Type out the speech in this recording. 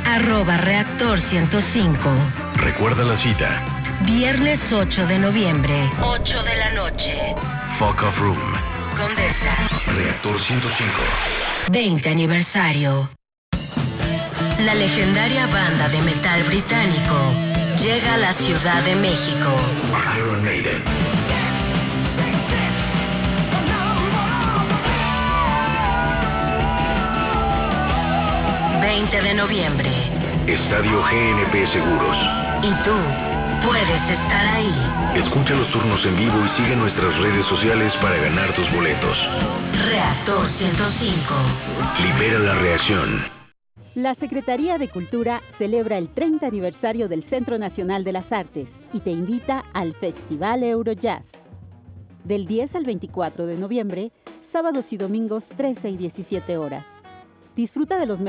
@Reactor 105. Recuerda la cita. Viernes 8 de noviembre, 8 de la noche. Fuck Off Room. Condesa. Reactor 105. 20 aniversario. La legendaria banda de metal británico llega a la Ciudad de México. Iron Maiden. ...20 de noviembre... Estadio GNP Seguros. Y tú puedes estar ahí. Escucha los turnos en vivo y sigue nuestras redes sociales para ganar tus boletos. Reactor 105. Libera la reacción. La Secretaría de Cultura celebra el 30 aniversario del Centro Nacional de las Artes y te invita al Festival Eurojazz. Del 10 al 24 de noviembre, sábados y domingos 13 y 17 horas. Disfruta de los